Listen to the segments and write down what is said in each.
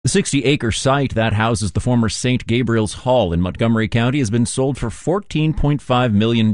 The 60-acre site that houses the former St. Gabriel's Hall in Montgomery County has been sold for $14.5 million.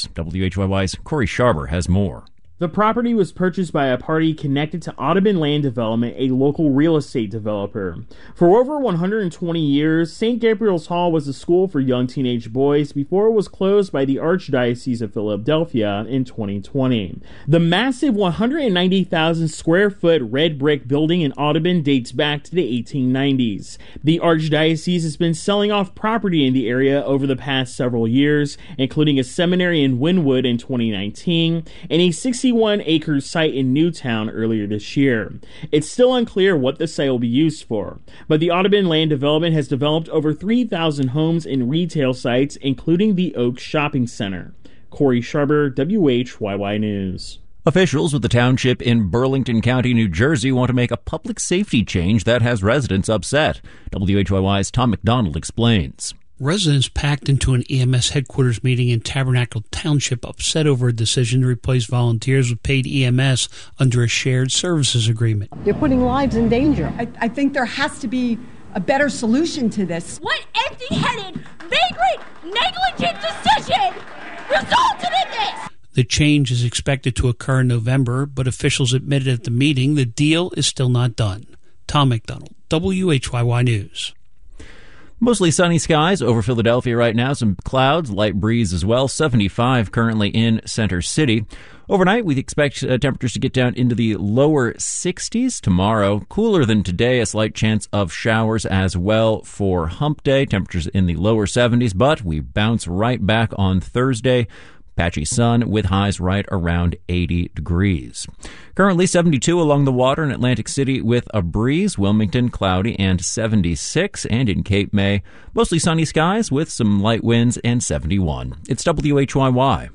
WHYY's Corey Sharber has more. The property was purchased by a party connected to Audubon Land Development, a local real estate developer. For over 120 years, St. Gabriel's Hall was a school for young teenage boys before it was closed by the Archdiocese of Philadelphia in 2020. The massive 190,000 square foot red brick building in Audubon dates back to the 1890s. The Archdiocese has been selling off property in the area over the past several years, including a seminary in Wynwood in 2019 and a 61-acre site in Newtown earlier this year. It's still unclear what the site will be used for, but the Audubon Land Development has developed over 3,000 homes and retail sites, including the Oaks Shopping Center. Corey Sharber, WHYY News. Officials with the township in Burlington County, New Jersey, want to make a public safety change that has residents upset. WHYY's Tom McDonald explains. Residents packed into an EMS headquarters meeting in Tabernacle Township upset over a decision to replace volunteers with paid EMS under a shared services agreement. They're putting lives in danger. I think there has to be a better solution to this. What empty-headed, vagrant, negligent decision resulted in this? The change is expected to occur in November, but officials admitted at the meeting the deal is still not done. Tom McDonald, WHYY News. Mostly sunny skies over Philadelphia right now. Some clouds, light breeze as well. 75 currently in Center City. Overnight, we expect temperatures to get down into the lower 60s tomorrow. Cooler than today, a slight chance of showers as well for Hump Day. Temperatures in the lower 70s, but we bounce right back on Thursday. Patchy sun with highs right around 80 degrees. Currently 72 along the water in Atlantic City with a breeze. Wilmington cloudy and 76. And in Cape May, mostly sunny skies with some light winds and 71. It's WHYY.